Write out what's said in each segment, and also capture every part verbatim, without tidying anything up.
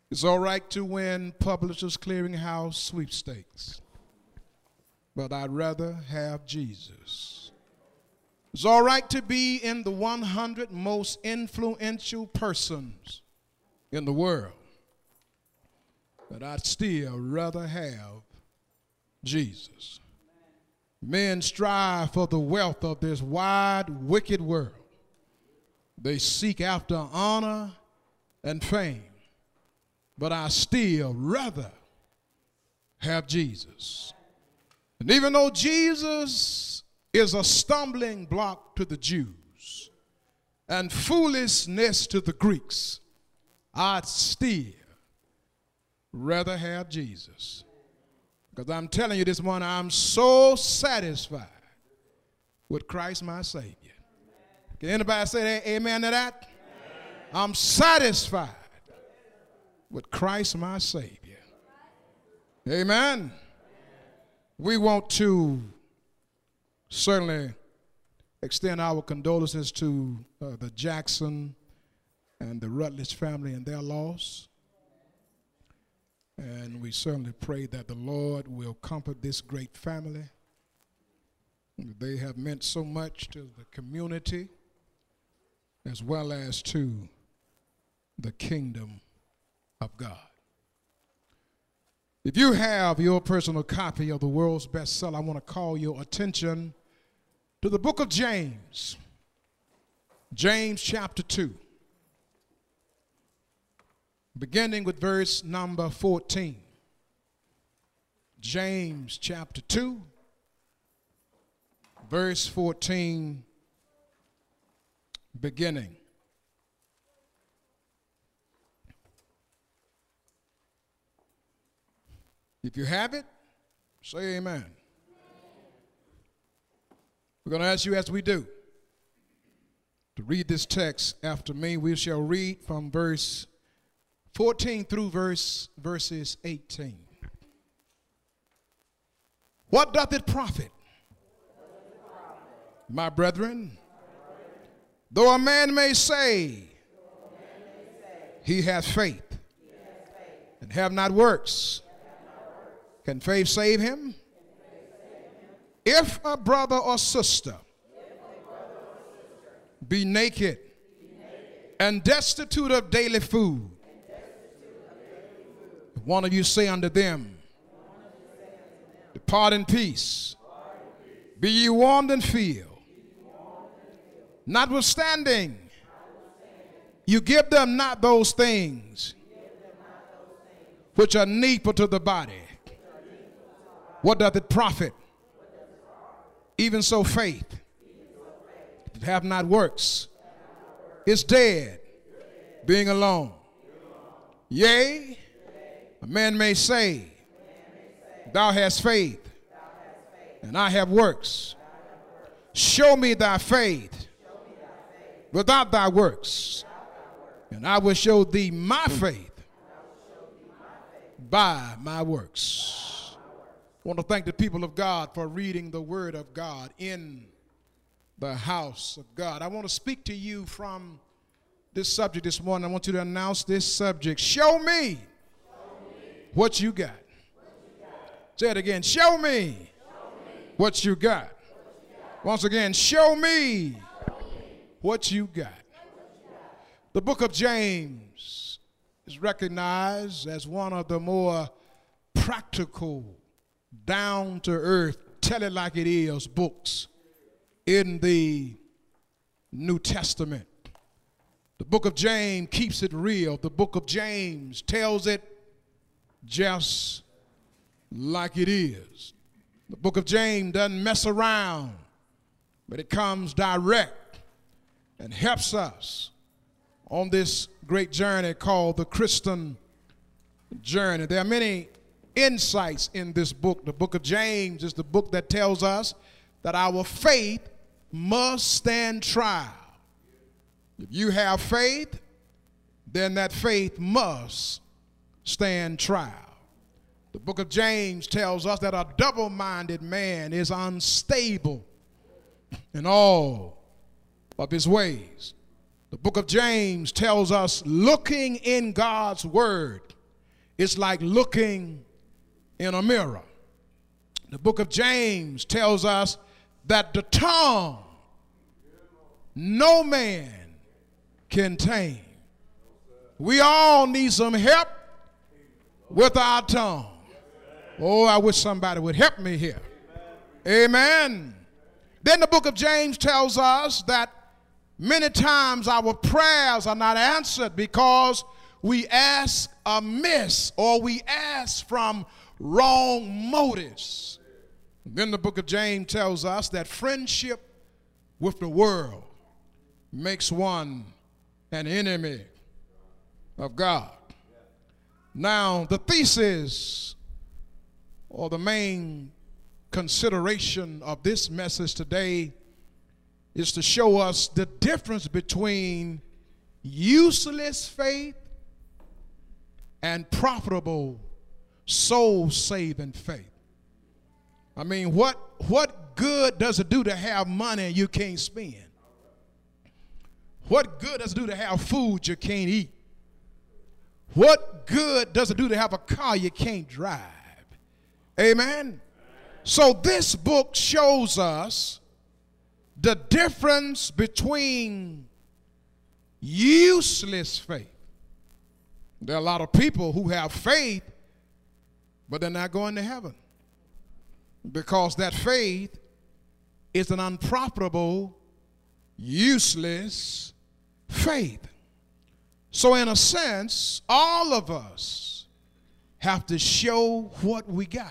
It's all right to win Publishers Clearinghouse sweepstakes, but I'd rather have Jesus. It's all right to be in the one hundred most influential persons in the world, but I'd still rather have Jesus. Men strive for the wealth of this wide, wicked world. They seek after honor and fame, but I still rather have Jesus. And even though Jesus is a stumbling block to the Jews and foolishness to the Greeks, I'd still rather have Jesus. Because I'm telling you this morning, I'm so satisfied with Christ my Savior. Can anybody say that, amen to that? Amen. I'm satisfied with Christ my Savior. Amen. Amen. We want to certainly extend our condolences to uh, the Jackson and the Rutledge family and their loss. And we certainly pray that the Lord will comfort this great family. They have meant so much to the community as well as to the kingdom of God. If you have your personal copy of the world's bestseller, I want to call your attention to the book of James, James chapter two, beginning with verse number fourteen. James chapter two, verse fourteen, beginning. If you have it, say amen. We're going to ask you, as we do, to read this text after me. We shall read from verse fourteen through verse verses eighteen. What doth it profit, my brethren, though a man may say he hath faith and have not works? Can faith save him? If a brother or sister be naked and destitute of daily food, one of you say unto them, depart in peace, be ye warmed and filled. Notwithstanding, you give them not those things which are needful to the body. What doth it profit? Even so faith, that have not works, is dead, being alone. Yea, a man may say, thou hast faith, and I have works. Show me thy faith without thy works, and I will show thee my faith by my works. I want to thank the people of God for reading the word of God in the house of God. I want to speak to you from this subject this morning. I want you to announce this subject. Show me, Show me. What you got. What you got. Say it again. Show me, Show me. What you got. What you got. Once again, show me, Show me. What you got. What you got. The book of James is recognized as one of the more practical, down-to-earth, tell it like it is books in the New Testament. The book of James keeps it real. The book of James tells it just like it is. The book of James doesn't mess around, but it comes direct and helps us on this great journey called the Christian journey. There are many insights in this book. The book of James is the book that tells us that our faith must stand trial. If you have faith, then that faith must stand trial. The book of James tells us that a double-minded man is unstable in all of his ways. The book of James tells us looking in God's word It's like looking in a mirror. The book of James tells us that the tongue no man can tame. We all need some help with our tongue. Oh, I wish somebody would help me here. Amen. Then the book of James tells us that many times our prayers are not answered because we ask amiss or we ask from wrong motives. Then the book of James tells us that friendship with the world makes one an enemy of God. Now, the thesis or the main consideration of this message today is to show us the difference between useless faith and profitable soul-saving faith. I mean, what, what good does it do to have money you can't spend? What good does it do to have food you can't eat? What good does it do to have a car you can't drive? Amen? So this book shows us the difference between useless faith. There are a lot of people who have faith, but they're not going to heaven because that faith is an unprofitable, useless faith. So in a sense, all of us have to show what we got.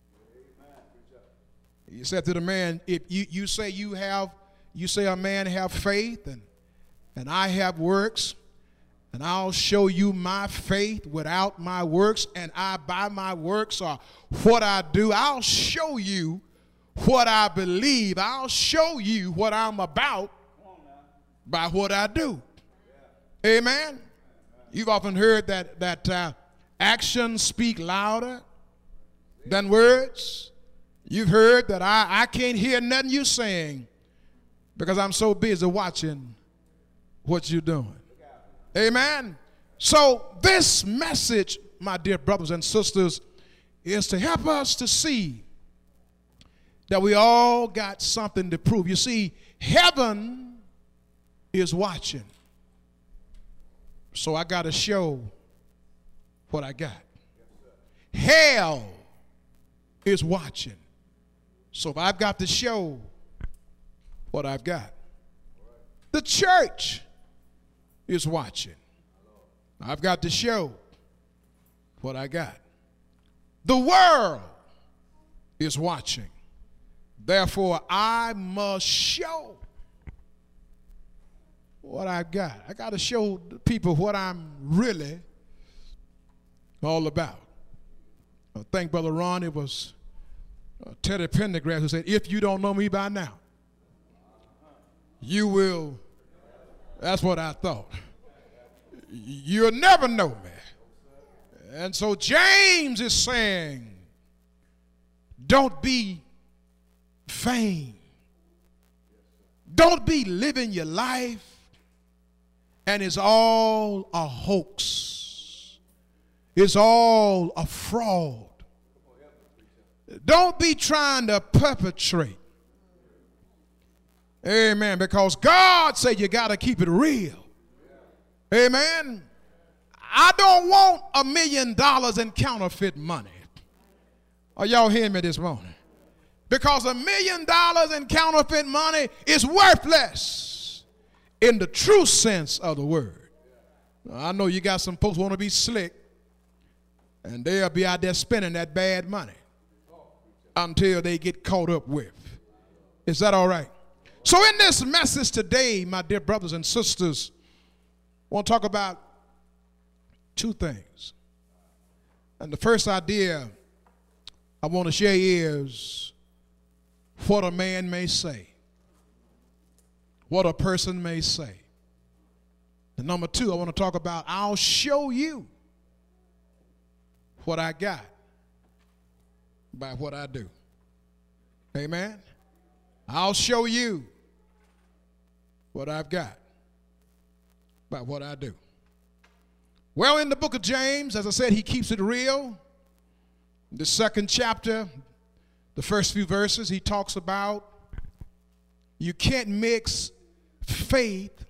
You said to the man, if you, you say you have, you say a man have faith and, and I have works, and I'll show you my faith without my works, and I by my works or what I do, I'll show you what I believe. I'll show you what I'm about by what I do. Amen. You've often heard that, that uh, actions speak louder than words. You've heard that I, I can't hear nothing you're saying because I'm so busy watching what you're doing. Amen. So this message, my dear brothers and sisters, is to help us to see that we all got something to prove. You see, heaven is watching. So I got to show what I got. Hell is watching. So I've got to show what I've got. The church is watching. I've got to show what I got. The world is watching. Therefore, I must show what I've got. I got to show the people what I'm really all about. I think Brother Ron, it was uh, Teddy Pendergrass who said, if you don't know me by now, you will. That's what I thought. You'll never know me. And so James is saying, don't be vain. Don't be living your life and it's all a hoax. It's all a fraud. Don't be trying to perpetrate. Amen. Because God said you got to keep it real. Amen. I don't want a million dollars in counterfeit money. Are y'all hearing me this morning? Because a million dollars in counterfeit money is worthless in the true sense of the word. I know you got some folks who want to be slick, and they'll be out there spending that bad money until they get caught up with. Is that all right? So in this message today, my dear brothers and sisters, I want to talk about two things. And the first idea I want to share is what a man may say, what a person may say. And number two, I want to talk about I'll show you what I got by what I do. Amen. I'll show you what I've got by what I do. Well, in the book of James, as I said, he keeps it real. The second chapter, the first few verses, he talks about you can't mix faith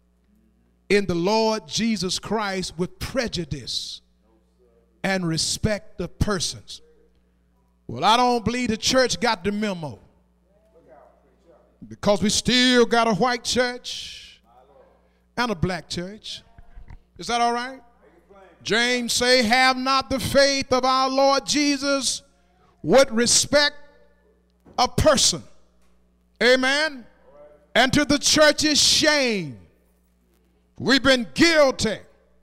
in the Lord Jesus Christ with prejudice and respect of persons. Well, I don't believe the church got the memo, because we still got a white church and a black church. Is that all right? James say, have not the faith of our Lord Jesus with respect of person. Amen. And to the church's shame, we've been guilty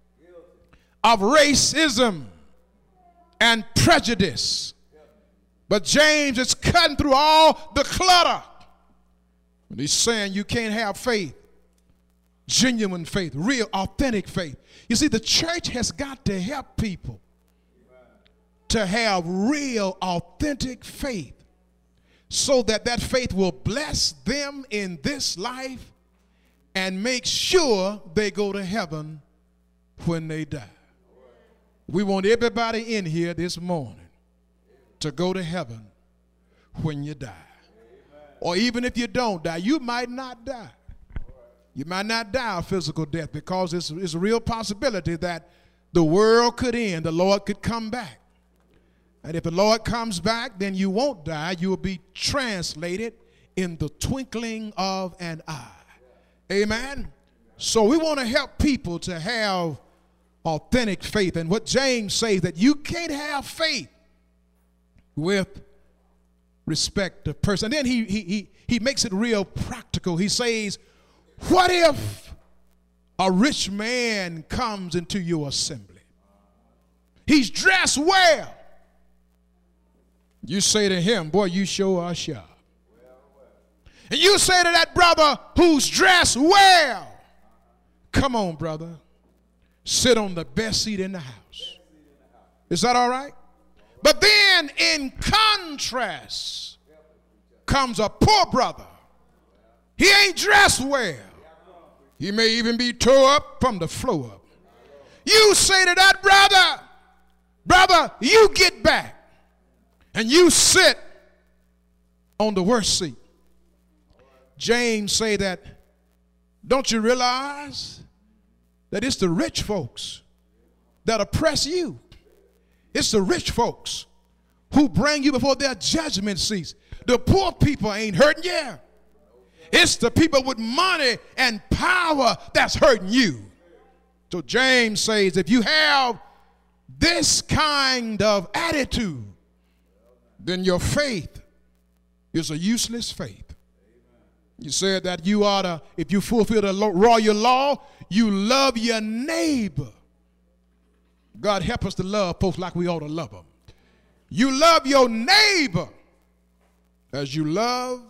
of racism and prejudice. But James is cutting through all the clutter. And he's saying you can't have faith, genuine faith, real, authentic faith. You see, the church has got to help people to have real, authentic faith, so that that faith will bless them in this life and make sure they go to heaven when they die. We want everybody in here this morning to go to heaven when you die. Or even if you don't die, you might not die. You might not die a physical death, because it's, it's a real possibility that the world could end, the Lord could come back. And if the Lord comes back, then you won't die. You will be translated in the twinkling of an eye. Amen? So we want to help people to have authentic faith. And what James says, that you can't have faith with respect of person. And then he, he, he, he makes it real practical. He says, what if a rich man comes into your assembly? He's dressed well. You say to him, boy, you sure are sharp. And you say to that brother who's dressed well, come on, brother, sit on the best seat in the house. Is that all right? But then in contrast comes a poor brother. He ain't dressed well. He may even be tore up from the floor up. You say to that brother, brother, you get back and you sit on the worst seat. James say that, don't you realize that it's the rich folks that oppress you? It's the rich folks who bring you before their judgment seats. The poor people ain't hurting you. It's the people with money and power that's hurting you. So James says, if you have this kind of attitude, then your faith is a useless faith. You said that you ought to, if you fulfill the royal law, you love your neighbor. God help us to love folks like we ought to love them. You love your neighbor as you love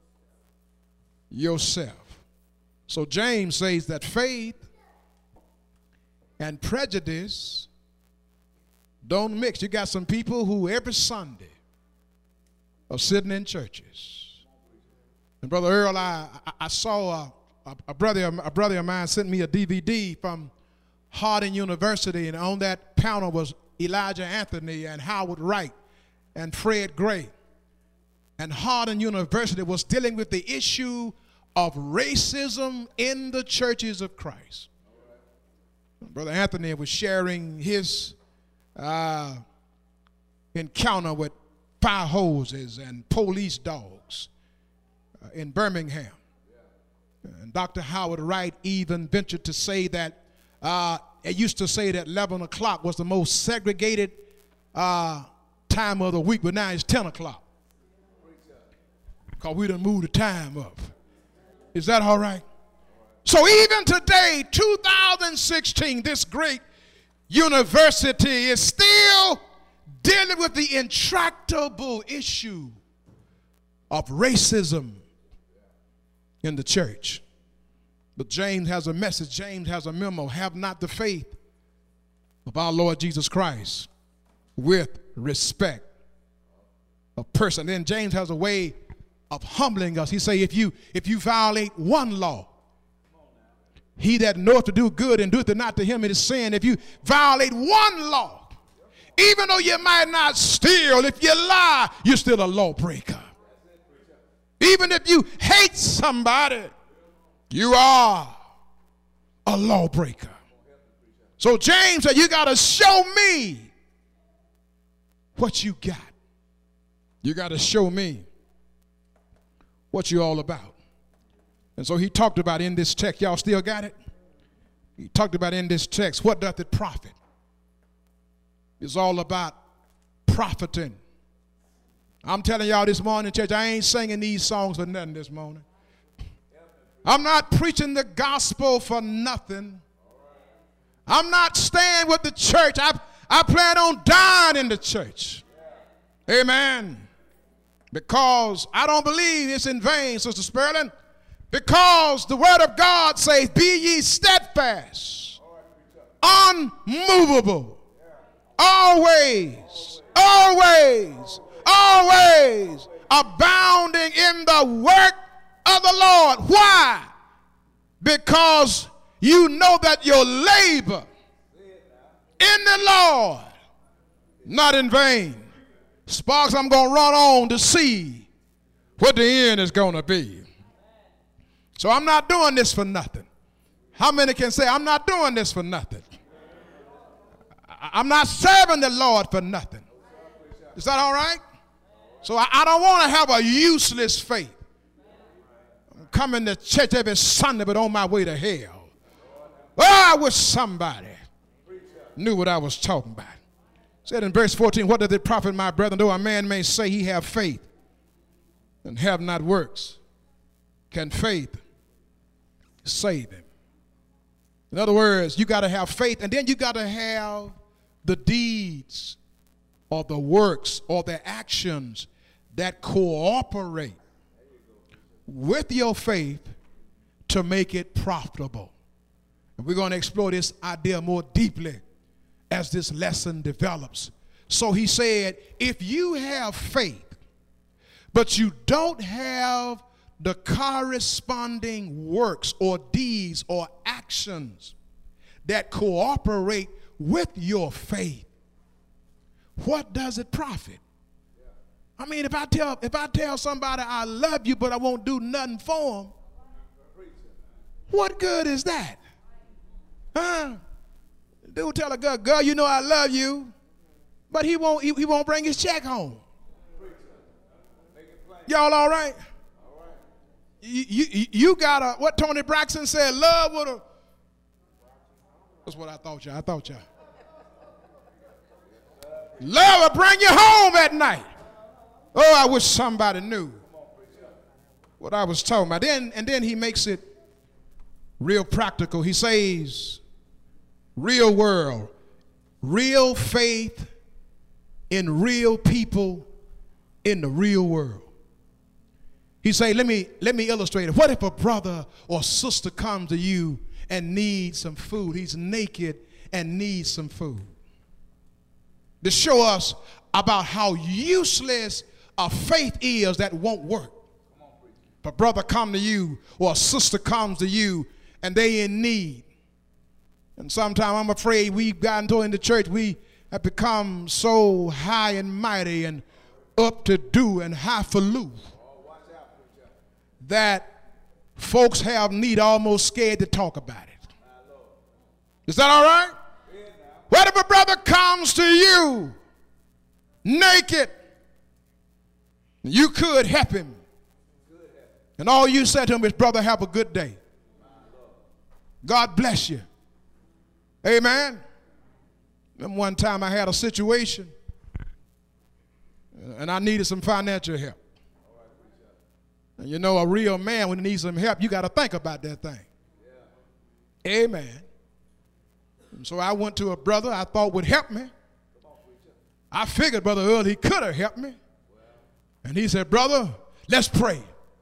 yourself. So James says that faith and prejudice don't mix. You got some people who every Sunday are sitting in churches. And Brother Earl, I, I, I saw a, a, a, brother, a brother of mine sent me a D V D from Harding University, and on that panel was Elijah Anthony and Howard Wright and Fred Gray. And Harding University was dealing with the issue of racism in the churches of Christ. Brother Anthony was sharing his uh, encounter with fire hoses and police dogs uh, in Birmingham. And Doctor Howard Wright even ventured to say that uh, it used to say that eleven o'clock was the most segregated uh, time of the week, but now it's ten o'clock. Because we done moved the time up. Is that all right? So even today, two thousand sixteen, this great university is still dealing with the intractable issue of racism in the church. But James has a message. James has a memo. Have not the faith of our Lord Jesus Christ with respect of person. Then James has a way of humbling us. He say, if you if you violate one law, he that knoweth to do good and doeth it not, to him it is sin. If you violate one law, even though you might not steal, if you lie, you're still a lawbreaker. Even if you hate somebody, you are a lawbreaker. So James said, you got to show me what you got. You got to show me what you're all about. And so he talked about in this text, y'all still got it? He talked about in this text, what doth it profit? It's all about profiting. I'm telling y'all this morning, church, I ain't singing these songs for nothing this morning. I'm not preaching the gospel for nothing. I'm not staying with the church. I, I plan on dying in the church. Amen. Because I don't believe it's in vain, Sister Sperling. Because the word of God says, be ye steadfast, unmovable, always, always, always abounding in the work of the Lord. Why? Because you know that your labor in the Lord, not in vain. Sparks, I'm going to run on to see what the end is going to be. So I'm not doing this for nothing. How many can say, I'm not doing this for nothing? I'm not serving the Lord for nothing. Is that all right? So I, I don't want to have a useless faith. I'm coming to church every Sunday, but on my way to hell. Oh, I wish somebody knew what I was talking about. It said in verse fourteen, what does it profit, my brethren, though a man may say he have faith and have not works? Can faith save him? In other words, you got to have faith, and then you got to have the deeds or the works or the actions that cooperate with your faith to make it profitable. And we're going to explore this idea more deeply as this lesson develops. So he said, if you have faith, but you don't have the corresponding works or deeds or actions that cooperate with your faith, what does it profit? I mean, if I tell if I tell somebody I love you, but I won't do nothing for them, what good is that? Huh? Dude tell a girl, girl, you know I love you, but he won't he, he won't bring his check home. Y'all all right? You, you, you got a, what Tony Braxton said, love with a, that's what I thought y'all, I thought y'all. Love will bring you home at night. Oh, I wish somebody knew what I was talking about. Then, and then he makes it real practical. He says, real world, real faith in real people in the real world. He say, let me, let me illustrate it. What if a brother or sister comes to you and needs some food? He's naked and needs some food. To show us about how useless a faith is that won't work. If a brother come to you or a sister comes to you and they in need. And sometimes I'm afraid we've gotten to in the church, we have become so high and mighty and up to do and highfalutin that folks have need almost scared to talk about it. Is that all right? What if a brother comes to you naked? You could help him. And all you said to him is, brother, have a good day. God bless you. Amen. Then one time I had a situation and I needed some financial help. And you know, a real man, when he needs some help, you got to think about that thing. Yeah. Amen. And so I went to a brother I thought would help me. I figured Brother Earl, he could have helped me. And he said, brother, let's pray.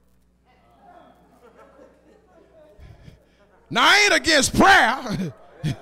Now, I ain't against prayer.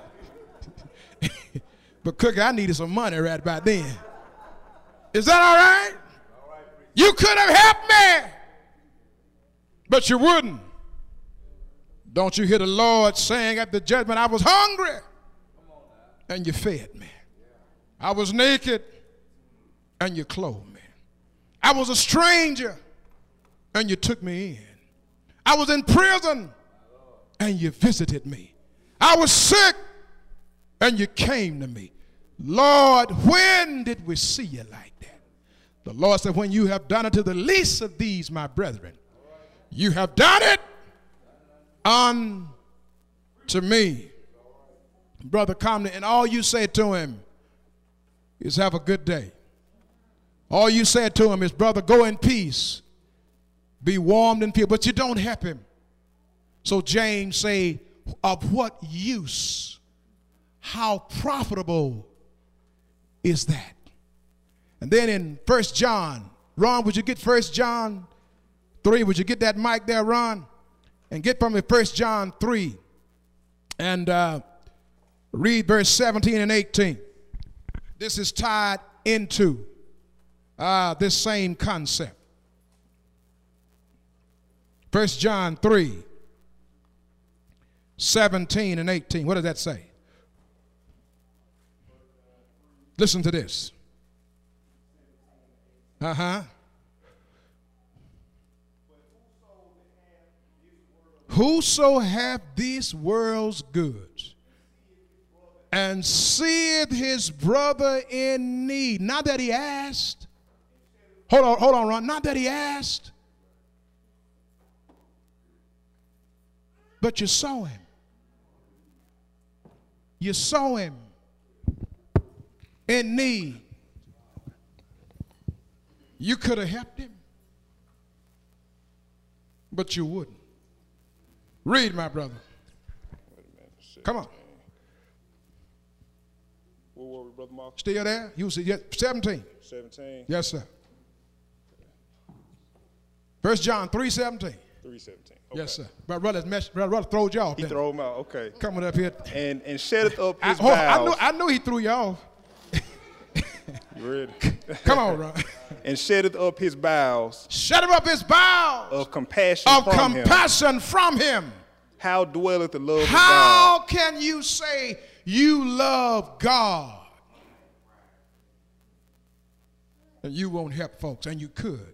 But, Cookie, I needed some money right about then. Is that all right? All right, you could have helped me. But you wouldn't. Don't you hear the Lord saying at the judgment, I was hungry and you fed me. I was naked and you clothed me. I was a stranger and you took me in. I was in prison and you visited me. I was sick and you came to me. Lord, when did we see you like that? The Lord said, when you have done it to the least of these, my brethren, you have done it unto me. Brother Comley, and all you say to him is have a good day. All you said to him is, brother, go in peace. Be warmed in peace. But you don't help him. So James say, of what use? How profitable is that? And then in First John, Ron, would you get First John three? Would you get that mic there, Ron? And get from me First John three. And uh, read verse seventeen and eighteen. This is tied into uh, this same concept. First John three, seventeen and eighteen. What does that say? Listen to this. Uh-huh. Whoso hath this world's goods and seeth his brother in need. Not that he asked. Hold on, hold on, Ron. Not that he asked. But you saw him. You saw him in need. You could have helped him, but you wouldn't. Read, my brother. Come on. Where were we, Brother Mark? Still there? You see, yes, seventeen. seventeen. Yes, sir. First John three seventeen. three seventeen. Okay. Yes, sir. Brother, brother, brother, brother throwed you off. He threw him out. Okay. Coming up here. And and sheddeth up I, his hold on, I bowels. knew, I knew he threw you off. You ready? Come on, Ron. And sheddeth up his bowels Shut him up his bowels of compassion of from him. compassion from him. How dwelleth the love How of God? can you say you love God and you won't help folks, and you could?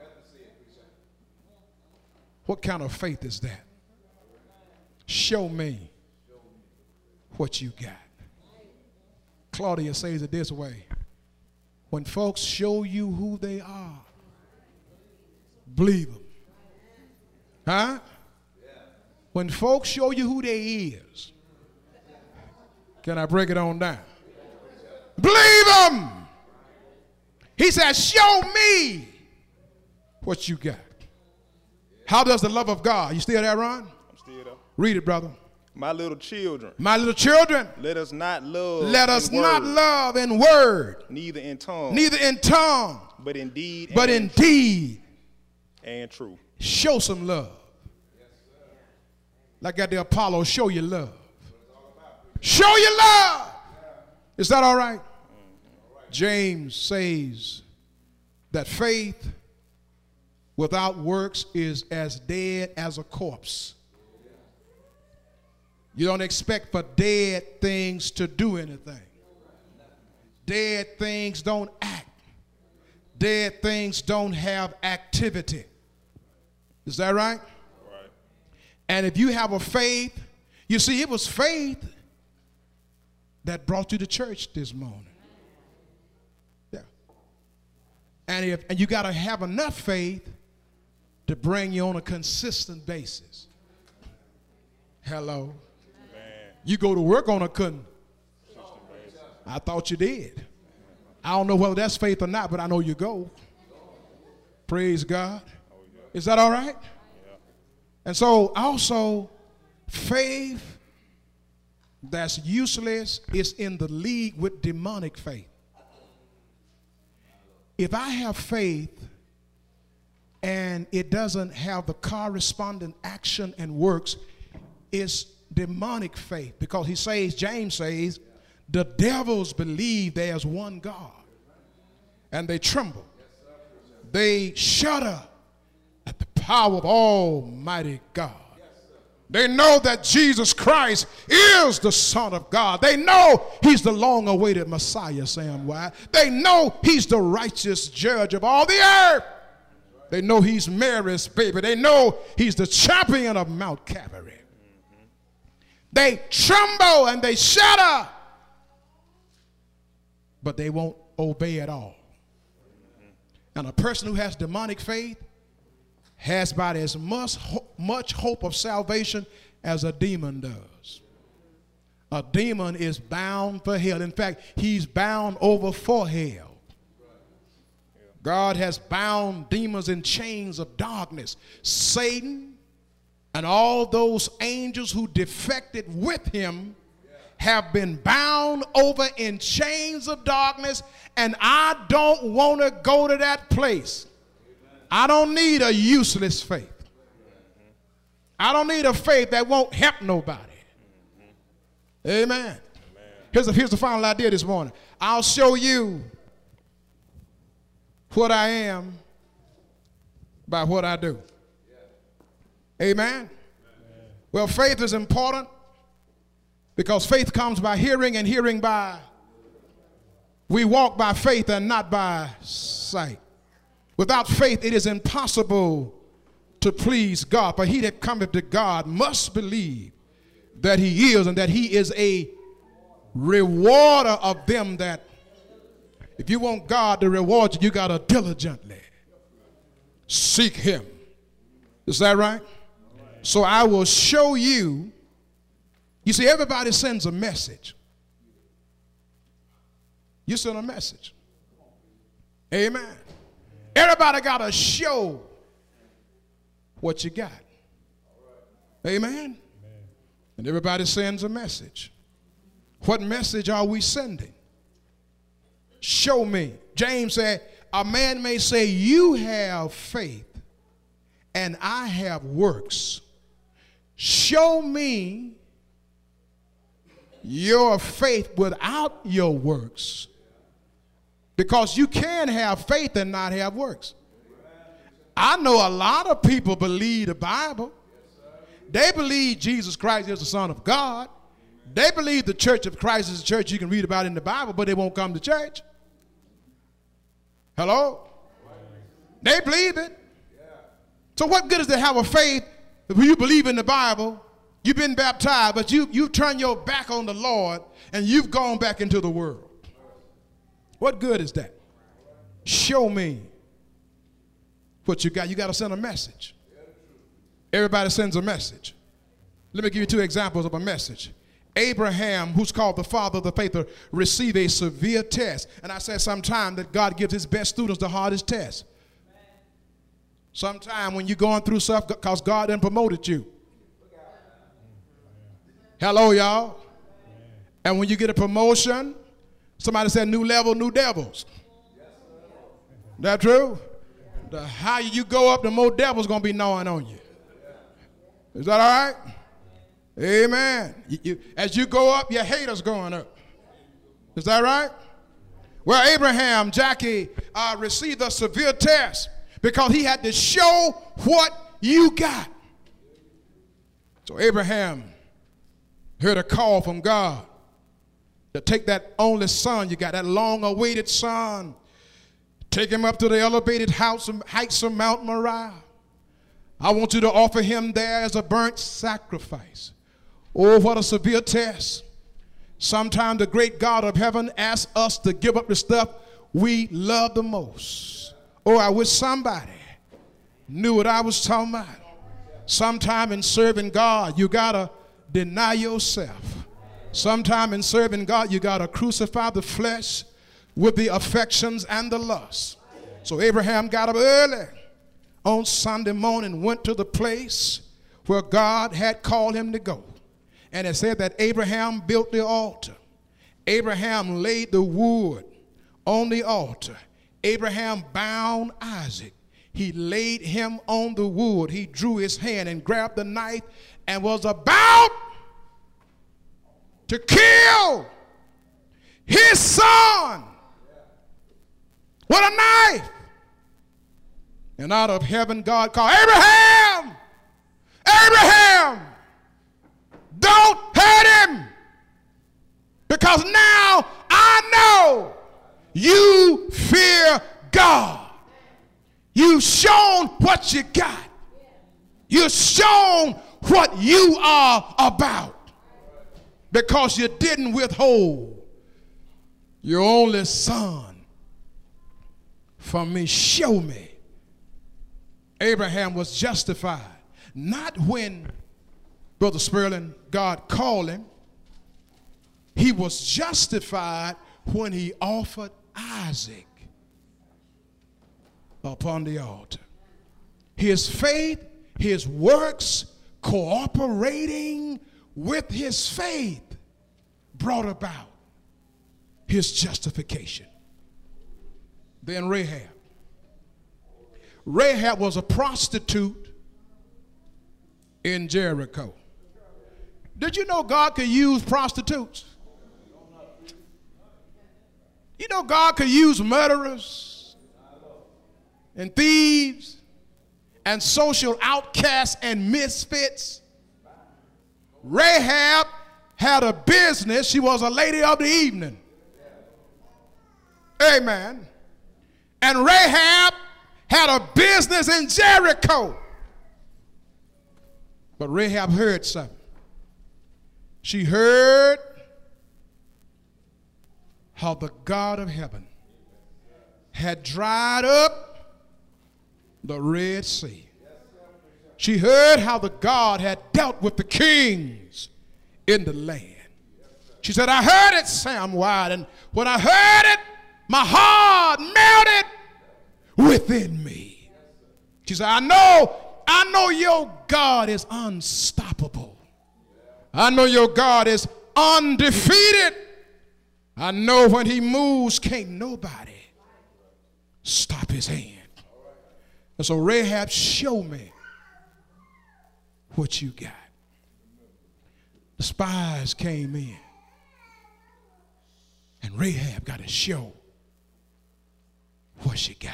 What kind of faith is that? Show me what you got. Claudia says it this way. When folks show you who they are, believe them. Huh? When folks show you who they is, can I break it on down? Believe them. He said, show me what you got. How does the love of God? You still there, Ron? I'm still there. Read it, brother. My little children, My little children, let us not love let us in not word, love in word, neither in tongue, neither in tongue, but in deed but and, in deed. and truth. Show some love. Like at the Apollo, show your love. Show your love. Is that all right? James says that faith without works is as dead as a corpse. You don't expect for dead things to do anything. Dead things don't act. Dead things don't have activity. Is that right? Right. And if you have a faith, you see, it was faith that brought you to church this morning. Yeah. And if and you got to have enough faith to bring you on a consistent basis. Hello. You go to work on a couldn't. I thought you did. I don't know whether that's faith or not, but I know you go. Praise God. Is that all right? And so also, faith that's useless is in the league with demonic faith. If I have faith and it doesn't have the corresponding action and works, it's demonic faith, because he says, James says, the devils believe there's one God and they tremble. They shudder at the power of Almighty God. They know that Jesus Christ is the Son of God. They know he's the long-awaited Messiah, Sam White. They know he's the righteous judge of all the earth. They know he's Mary's baby. They know he's the champion of Mount Calvary. They tremble and they shudder, but they won't obey at all. And a person who has demonic faith has about as much, much hope of salvation as a demon does. A demon is bound for hell. In fact, he's bound over for hell. God has bound demons in chains of darkness. Satan and all those angels who defected with him have been bound over in chains of darkness, and I don't want to go to that place. I don't need a useless faith. I don't need a faith that won't help nobody. Amen. Amen. Here's, the, here's the final idea this morning. I'll show you what I am by what I do. Amen. Amen. Well, faith is important because faith comes by hearing, and hearing by, we walk by faith and not by sight. Without faith, it is impossible to please God. For he that cometh to God must believe that he is, and that he is a rewarder of them that, if you want God to reward you, you got to diligently seek him. Is that right? So I will show you. You see, everybody sends a message. You send a message. Amen. Everybody got to show what you got. Amen. Amen. And everybody sends a message. What message are we sending? Show me. James said, a man may say, you have faith and I have works. Show me your faith without your works. Because you can have faith and not have works. I know a lot of people believe the Bible. They believe Jesus Christ is the Son of God. They believe the Church of Christ is the church you can read about in the Bible, but they won't come to church. Hello? They believe it. So what good is to have a faith if you believe in the Bible, you've been baptized, but you, you turn your back on the Lord and you've gone back into the world? What good is that? Show me what you got. You got to send a message. Everybody sends a message. Let me give you two examples of a message. Abraham, who's called the father of the faith, received a severe test. And I said sometime that God gives his best students the hardest test. Sometime when you're going through stuff because God done promoted you. Hello, y'all. And when you get a promotion, somebody said new level, new devils. That true? The higher you go up, the more devils going to be gnawing on you. Is that all right? Amen. You, you, as you go up, your haters going up. Is that right? Well, Abraham, Jackie, uh, received a severe test because he had to show what you got. So Abraham heard a call from God to take that only son you got, that long-awaited son, take him up to the elevated house, heights of Mount Moriah. I want you to offer him there as a burnt sacrifice. Oh, what a severe test. Sometimes the great God of heaven asks us to give up the stuff we love the most. Oh, I wish somebody knew what I was talking about. Sometime in serving God, you got to deny yourself. Sometime in serving God, you got to crucify the flesh with the affections and the lusts. So Abraham got up early on Sunday morning, went to the place where God had called him to go. And it said that Abraham built the altar. Abraham laid the wood on the altar. Abraham bound Isaac. He laid him on the wood. He drew his hand and grabbed the knife and was about to kill his son with a knife. And out of heaven, God called, Abraham! Abraham! don't hurt him, because now I know you fear God. You've shown what you got. You've shown what you are about, because you didn't withhold your only son from me. Show me. Abraham was justified, not when, Brother Sperling, God called him. He was justified when he offered Isaac upon the altar. His faith, his works, cooperating with his faith brought about his justification. Then Rahab. Rahab was a prostitute in Jericho. Did you know God could use prostitutes? You know God could use murderers and thieves and social outcasts and misfits. Rahab had a business. She was a lady of the evening. Amen. And Rahab had a business in Jericho. But Rahab heard something. She heard how the God of heaven had dried up the Red Sea. She heard how the God had dealt with the kings in the land. She said, I heard it, Sam Wide, and when I heard it, my heart melted within me. She said, I know, I know your God is unstoppable. I know your God is undefeated. I know when he moves, can't nobody stop his hand. And so Rahab, show me what you got. The spies came in, and Rahab got to show what she got.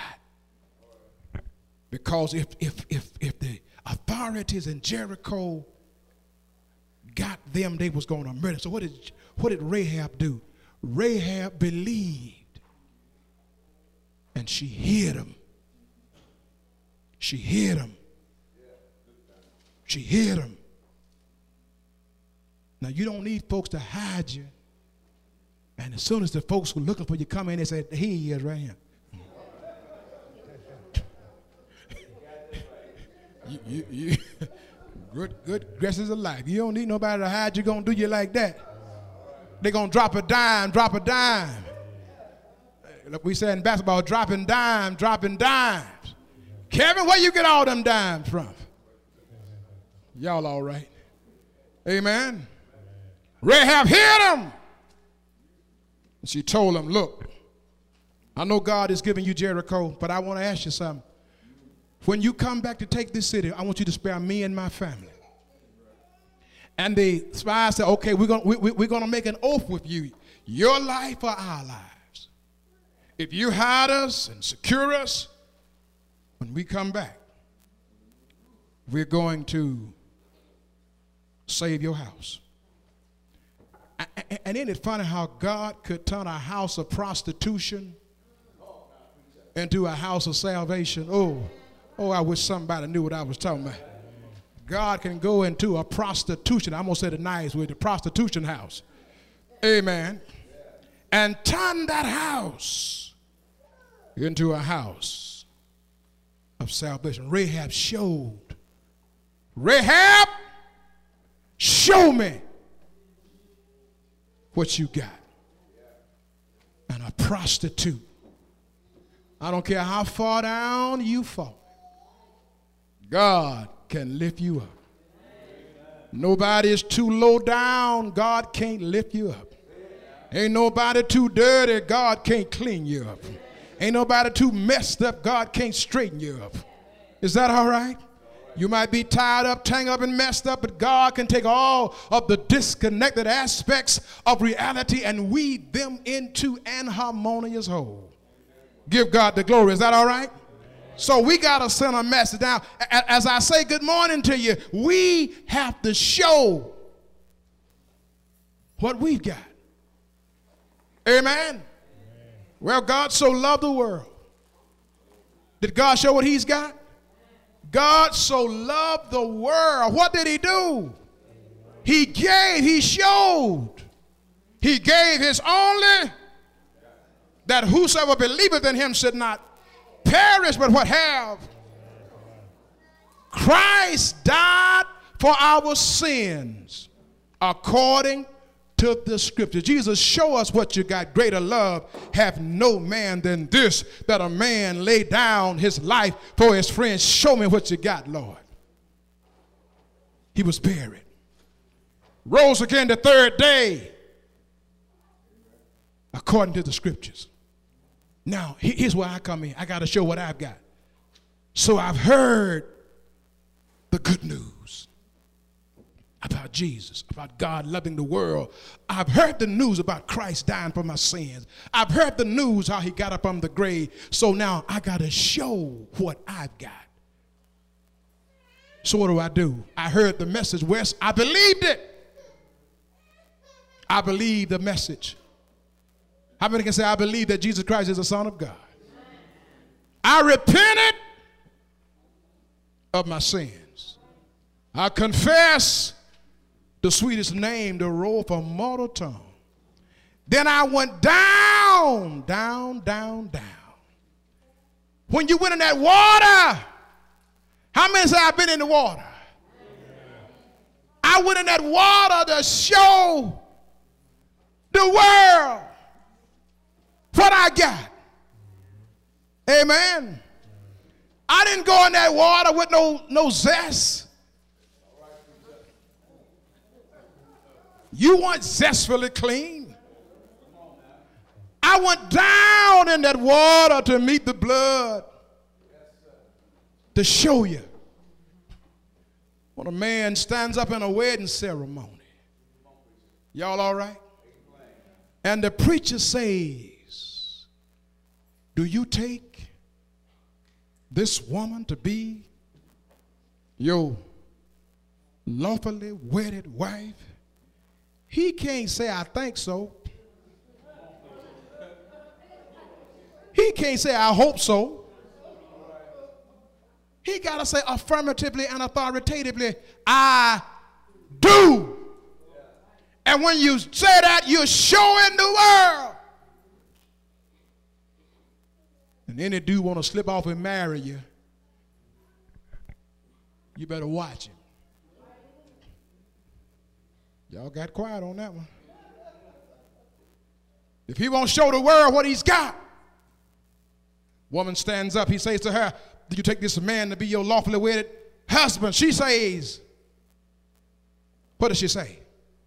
Because if, if, if, if the authorities in Jericho got them, they was going to murder. So what did, what did Rahab do? Rahab believed, and she hid him. She hid him. She hid him. Now, you don't need folks to hide you. And as soon as the folks were looking for you come in, they said, here he is right here. you, you, you, good, good graces of life. You don't need nobody to hide you. Going to do you like that. They're going to drop a dime, drop a dime. Like we said in basketball, dropping dime, dropping dimes. Kevin, where you get all them dimes from? Y'all all right? Amen. Rahab hid him. And she told him, look, I know God is giving you Jericho, but I want to ask you something. When you come back to take this city, I want you to spare me and my family. And the spies said, okay, we're going we, we, we're going to make an oath with you. Your life or our lives. If you hide us and secure us, when we come back, we're going to save your house. And isn't it funny how God could turn a house of prostitution into a house of salvation? Oh, oh, I wish somebody knew what I was talking about. God can go into a prostitution, I'm going to say it nice with the prostitution house. Amen. And turn that house into a house of salvation. Rahab showed. Rahab, show me what you got. And a prostitute, I don't care how far down you fall, God can lift you up. Nobody is too low down, God can't lift you up. Ain't nobody too dirty, God can't clean you up. Ain't nobody too messed up, God can't straighten you up. Is that all right? You might be tied up, tangled up, and messed up, but God can take all of the disconnected aspects of reality and weave them into an harmonious whole. Give God the glory. Is that all right? So we got to send a message. Now, as I say good morning to you, we have to show what we've got. Amen? Amen. Well, God so loved the world. Did God show what he's got? God so loved the world. What did he do? He gave, he showed. He gave his only, that whosoever believeth in him should not perish, but what have. Christ died for our sins according to the scripture. Jesus, show us what you got. Greater love hath no man than this, that a man lay down his life for his friends. Show me what you got, Lord. He was buried, rose again the third day according to the scriptures. Now, here's where I come in. I got to show what I've got. So I've heard the good news about Jesus, about God loving the world. I've heard the news about Christ dying for my sins. I've heard the news how he got up from the grave. So now I got to show what I've got. So what do I do? I heard the message, Wes. I believed it. I believe the message. How many can say, I believe that Jesus Christ is the Son of God? I repented of my sins. I confess the sweetest name to roll from mortal tongue. Then I went down, down, down, down. When you went in that water, how many say I've been in the water? I went in that water to show the world what I got. Amen. I didn't go in that water with no, no zest. You weren't zestfully clean. I went down in that water to meet the blood, to show you. When a man stands up in a wedding ceremony, y'all all right? And the preacher says, do you take this woman to be your lawfully wedded wife? He can't say, I think so. He can't say, I hope so. He got to say affirmatively and authoritatively, I do. And when you say that, you're showing the world. And any dude want to slip off and marry you, you better watch him. Y'all got quiet on that one. If he won't show the world what he's got, woman stands up, he says to her, do you take this man to be your lawfully wedded husband? She says, what does she say?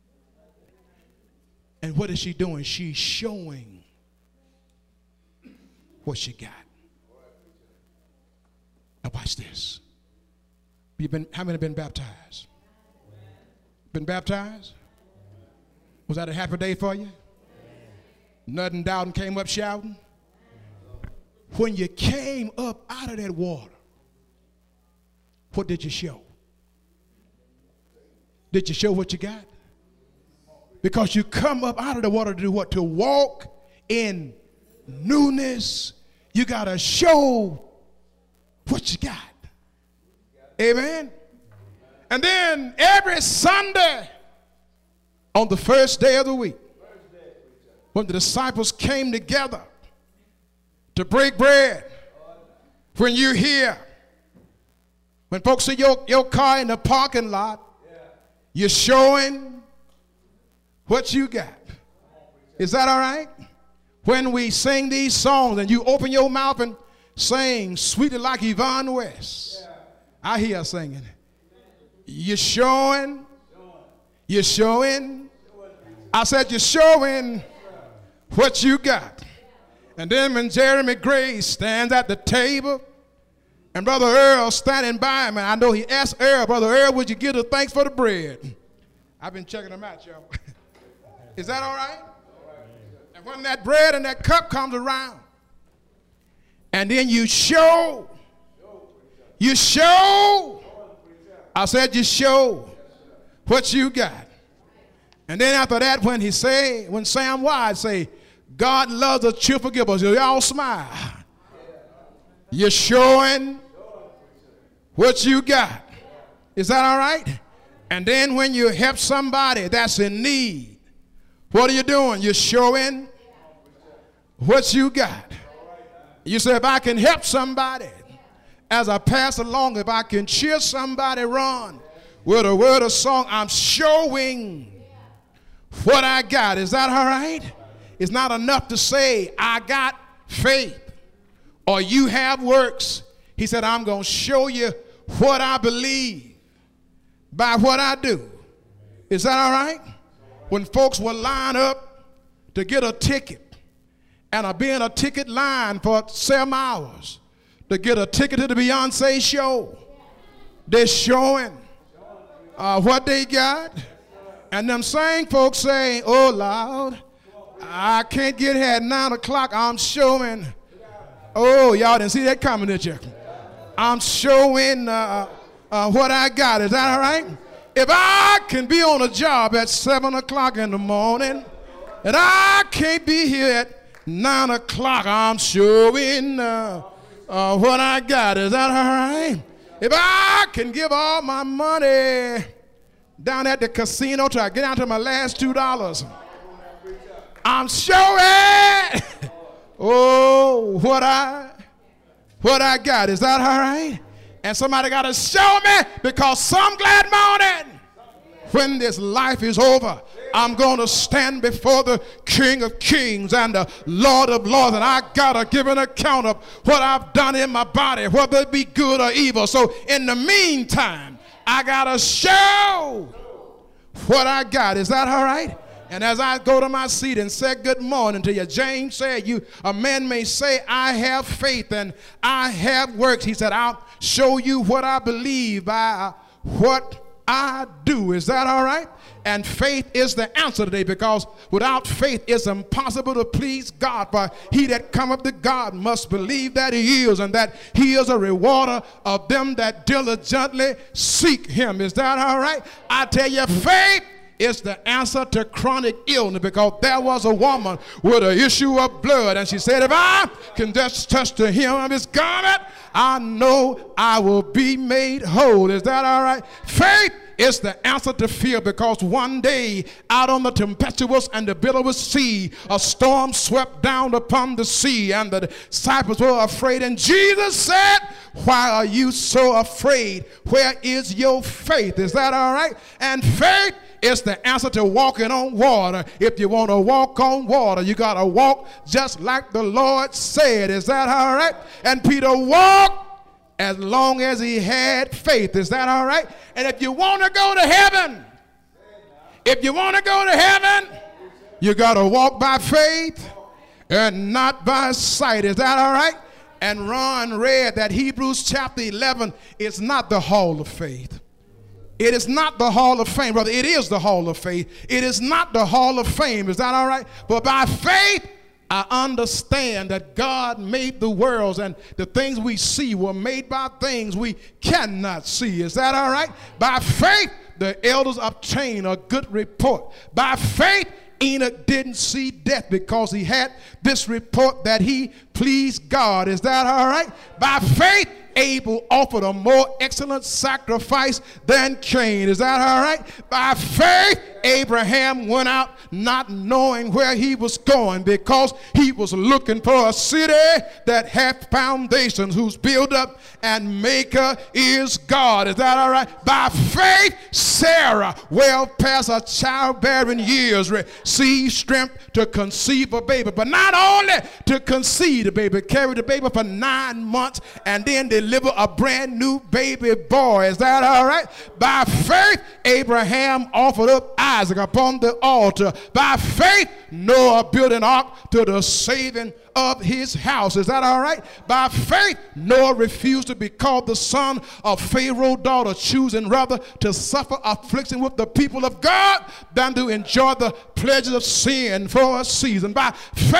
And what is she doing? She's showing what she got. Now watch this. You've been, how many have been baptized? Been baptized? Was that a happy day for you? Nothing doubting, came up shouting? When you came up out of that water, what did you show? Did you show what you got? Because you come up out of the water to do what? To walk in newness. You got to show what you got. Amen. And then every Sunday on the first day of the week, when the disciples came together to break bread, when you're here, when folks see your, your car in the parking lot, you're showing what you got. Is that all right? When we sing these songs and you open your mouth and sing sweetly like Yvonne West, I hear singing. You're showing, you're showing, I said you're showing what you got. And then when Jeremy Gray stands at the table and Brother Earl standing by him, and I know he asked Earl, Brother Earl, would you give the thanks for the bread? I've been checking them out, y'all. Is that all right? And when that bread and that cup comes around, and then you show, you show, I said you show what you got. And then after that, when he say, when Sam Wide say, God loves a cheerful giver, so y'all smile. You're showing what you got. Is that all right? And then when you help somebody that's in need, what are you doing? You're showing what you got. You say, if I can help somebody as I pass along, if I can cheer somebody on with a word of song, I'm showing what I got. Is that all right? It's not enough to say, I got faith or you have works. He said, I'm going to show you what I believe by what I do. Is that all right? When folks will line up to get a ticket and I'll be in a ticket line for seven hours to get a ticket to the Beyonce show, they're showing uh, what they got. And them same folks say, oh, Lord, I can't get here at nine o'clock. I'm showing. Oh, y'all didn't see that coming, did you? I'm showing uh, uh, what I got. Is that all right? If I can be on a job at seven o'clock in the morning and I can't be here at nine o'clock, I'm showing uh, uh, what I got. Is that all right? If I can give all my money down at the casino till I get down to my last two dollars, I'm showing oh what I what I got. Is that all right? And somebody got to show me, because some glad morning when this life is over, I'm going to stand before the King of Kings and the Lord of Lords, and I got to give an account of what I've done in my body, whether it be good or evil. So in the meantime, I got to show what I got. Is that all right? And as I go to my seat and say good morning to you, James said, "You a man may say, I have faith and I have works." He said, I'll show you what I believe by what I do. Is that all right? And faith is the answer today, because without faith it's impossible to please God. For he that cometh to God must believe that he is, and that he is a rewarder of them that diligently seek him. Is that all right? I tell you, faith is the answer to chronic illness, because there was a woman with an issue of blood, and she said, if I can just touch the hem of his garment, I know I will be made whole. Is that all right? Faith is the answer to fear, because one day out on the tempestuous and the billowy sea, a storm swept down upon the sea, and the disciples were afraid, and Jesus said, why are you so afraid? Where is your faith? Is that all right? And faith is the answer to walking on water. If you want to walk on water, you got to walk just like the Lord said. Is that all right? And Peter walked as long as he had faith. Is that all right? And if you want to go to heaven, if you want to go to heaven, you got to walk by faith and not by sight. Is that all right? And Ron read that Hebrews chapter eleven is not the hall of faith. It is not the hall of fame, brother. It is the hall of faith. It is not the hall of fame. Is that all right? But by faith, I understand that God made the worlds, and the things we see were made by things we cannot see. Is that all right? By faith, the elders obtained a good report. By faith, Enoch didn't see death, because he had this report that he pleased God. Is that all right? By faith, Abel offered a more excellent sacrifice than Cain. Is that all right? By faith, Abraham went out not knowing where he was going, because he was looking for a city that hath foundations, whose builder and maker is God. Is that all right? By faith, Sarah, well past her childbearing years, received strength to conceive a baby. But not only to conceive the baby, carry the baby for nine months and then deliver a brand new baby boy. Is that all right? By faith, Abraham offered up Isaac upon the altar. By faith, Noah built an ark to the saving of his house. Is that all right? By faith, Noah refused to be called the son of Pharaoh's daughter, choosing rather to suffer affliction with the people of God than to enjoy the pleasures of sin for a season. By faith,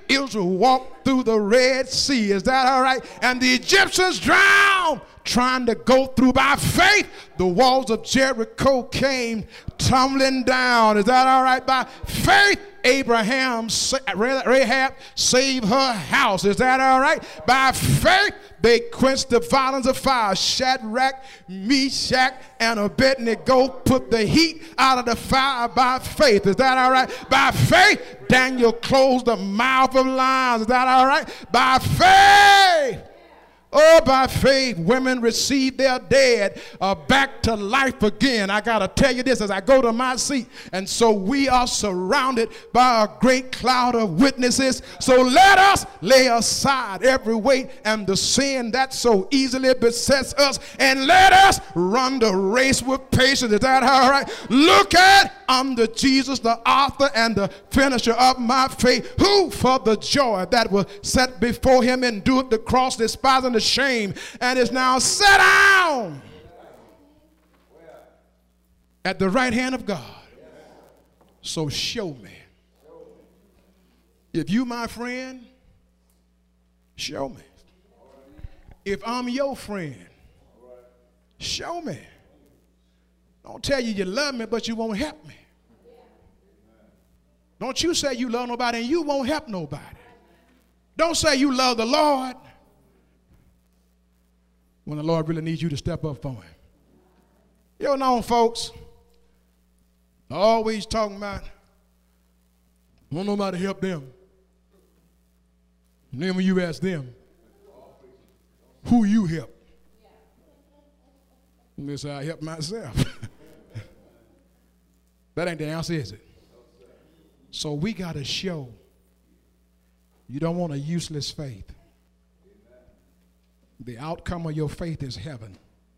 Israel walked through the Red Sea. Is that all right? And the Egyptians drowned trying to go through. By faith, the walls of Jericho came tumbling down. Is that all right? By faith, Abraham, Rahab saved her house. Is that all right? By faith, they quenched the violence of fire. Shadrach, Meshach, and Abednego put the heat out of the fire by faith. Is that all right? By faith, Daniel closed the mouth of lions. Is that all right? By faith. Oh, by faith, women receive their dead uh, back to life again. I got to tell you this as I go to my seat. And so we are surrounded by a great cloud of witnesses. So let us lay aside every weight and the sin that so easily besets us. And let us run the race with patience. Is that all right? Look at unto Jesus, the author and the finisher of my faith, who for the joy that was set before him endured the cross, despising the shame, and is now set down at the right hand of God. So show me. If you my friend, show me. If I'm your friend, show me. Don't tell you you love me, but you won't help me. Don't you say you love nobody and you won't help nobody. Don't say you love the Lord when the Lord really needs you to step up for him. You know, folks, always talking about, want nobody to help them. And then when you ask them, who you help? And they say, I help myself. That ain't the answer, is it? So we got to show you don't want a useless faith. The outcome of your faith is heaven.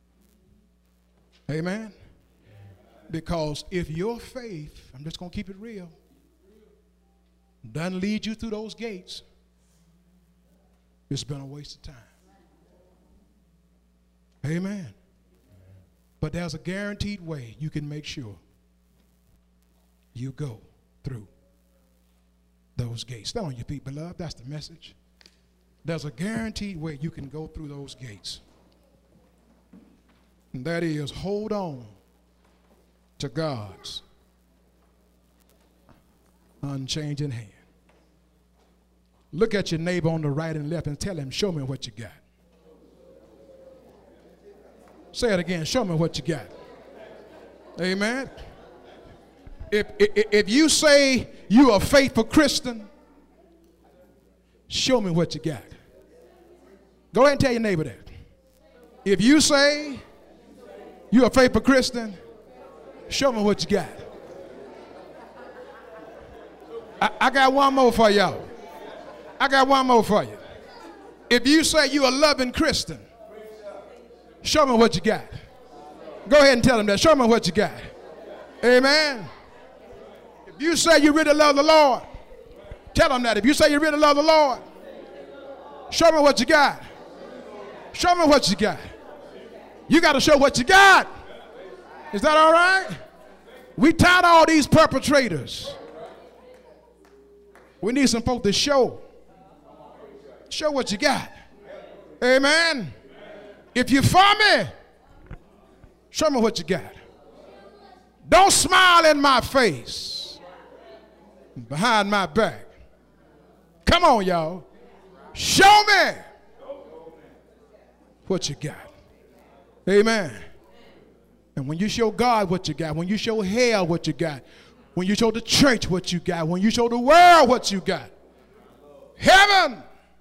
Amen? Because if your faith, I'm just going to keep it real, doesn't lead you through those gates, it's been a waste of time. Amen? But there's a guaranteed way you can make sure you go through those gates. Stand on your feet, beloved. That's the message. There's a guaranteed way you can go through those gates. And that is, hold on to God's unchanging hand. Look at your neighbor on the right and left and tell him, show me what you got. Say it again, show me what you got. Amen. If, if, if you say you're a faithful Christian, show me what you got. Go ahead and tell your neighbor that. If you say you're a faithful Christian, show me what you got. I, I got one more for y'all. I got one more for you. If you say you're a loving Christian, show me what you got. Go ahead and tell them that. Show me what you got. Amen. If you say you really love the Lord, tell them that. If you say you really love the Lord, show me what you got. Show me what you got. You got to show what you got. Is that all right? We tired of all these perpetrators. We need some folk to show. Show what you got. Amen. If you're for me, show me what you got. Don't smile in my face, behind my back. Come on, y'all. Show me what you got. Amen. And when you show God what you got, when you show hell what you got, when you show the church what you got, when you show the world what you got, heaven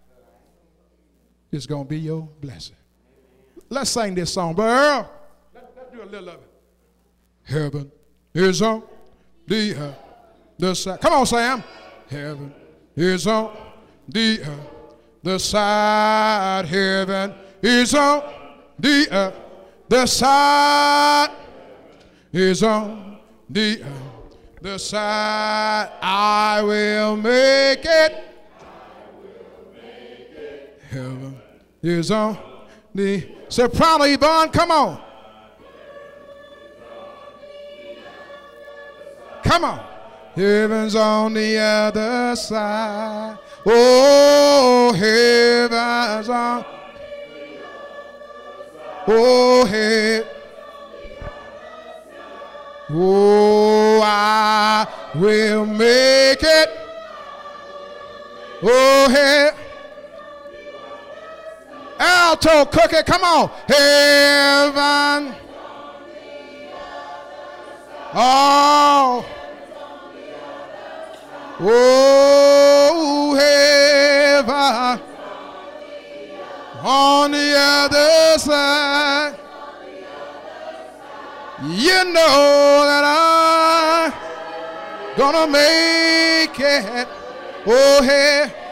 is going to be your blessing. Let's sing this song, Brother Earl. Let's, let's do a little of it. Heaven is on the earth, the side. Come on, Sam. Heaven is on the earth, the side. Heaven is on the earth, the side is on the earth, the side. I will make it. I will make it. Heaven is on the soprano, Yvonne, come on. Come on. Heaven's on the other side. Oh, heavens are. Oh, heaven. Oh, I will make it. Oh, heaven. Alto, cookie, come on. Heaven. Oh. Oh, heaven. On the other side. You know that I'm gonna make it. Oh, heaven.